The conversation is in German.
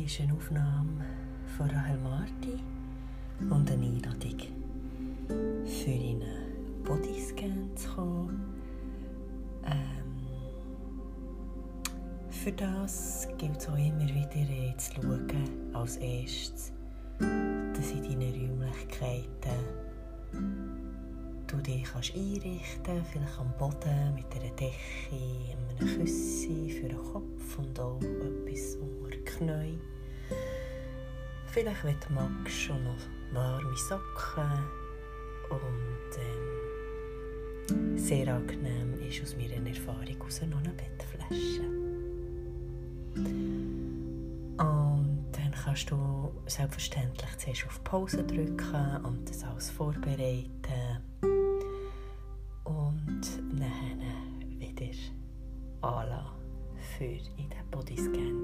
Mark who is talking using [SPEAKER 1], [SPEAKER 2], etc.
[SPEAKER 1] ist eine Aufnahme von Rahel Marti und eine Einladung, für in einen Bodyscan zu kommen. Für das gilt es auch immer wieder zu schauen, als erstes, dass in deinen Räumlichkeiten du dich einrichten kannst, vielleicht am Boden mit einer Decke, einem Kissen für den Kopf und auch etwas unter den Knien. Vielleicht, wenn du magst, schon noch warme Socken und sehr angenehm ist aus meiner Erfahrung heraus noch eine Bettflasche. Und dann kannst du selbstverständlich zuerst auf Pause drücken und das alles vorbereiten und dann wieder anlassen, für in den Bodyscan